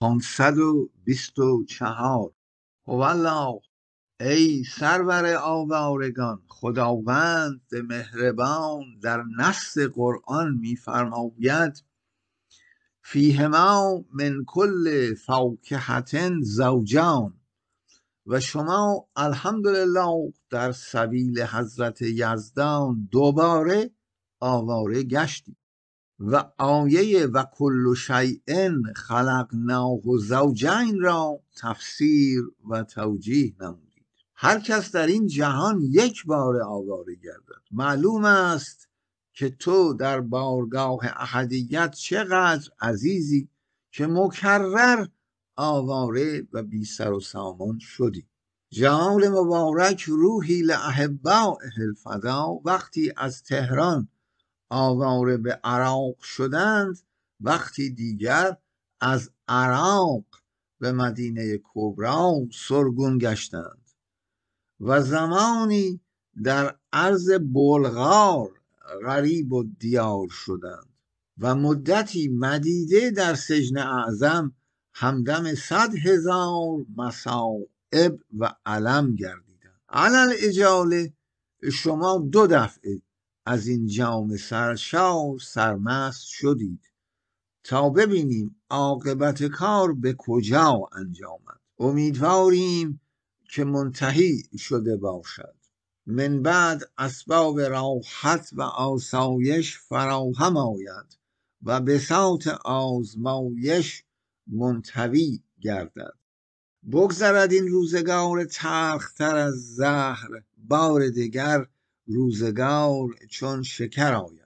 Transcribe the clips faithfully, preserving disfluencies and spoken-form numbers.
پانصد و بیست و چهار. هوالله، ای سرور آوارگان، خداوند مهربان در نص قرآن می‌فرماید فیهما من کل فاکهة زوجان، و شما الحمدلله در سبیل حضرت یزدان دوباره آواره گشتید و آیه و کل شیء خلقناه زوجین را تفسیر و توجیه نمودید. هر کس در این جهان یک بار آواره گردد. معلوم است که تو در بارگاه احدیت چقدر عزیزی که مکرر آواره و بی سر و سامان شدی. جمال مبارک روحی لاحبائه الفدا وقتی از تهران آواره به عراق شدند، وقتی دیگر از عراق به مدینه کبری سرگون گشتند و زمانی در عرض بلغار غریب و دیار شدند و مدتی مدیده در سجن اعظم همدم صد هزار مصائب و علم گردیدند. علل اجاله شما دو دفعه از این جام سرشار سرمست شدید تا ببینیم عاقبت کار به کجا انجامد. امیدواریم که منتهی شده باشد. من بعد اسباب راحت و آسایش فراهم آید و بساط آزمایش منطوی گردد. بگذرد این روزگار تلختر از زهر، بار دیگر روزگار چون شکر آید.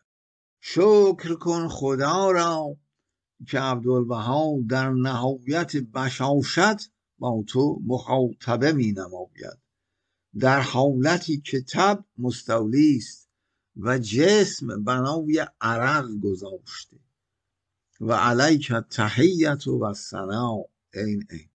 شکر کن خدا را که عبدالبها در نهایت بشاشت با تو مخاطبه می نماید، در حالتی که تب مستولی است و جسم بنای عرق گذاشته. و علیک التحیة و الثناء. این این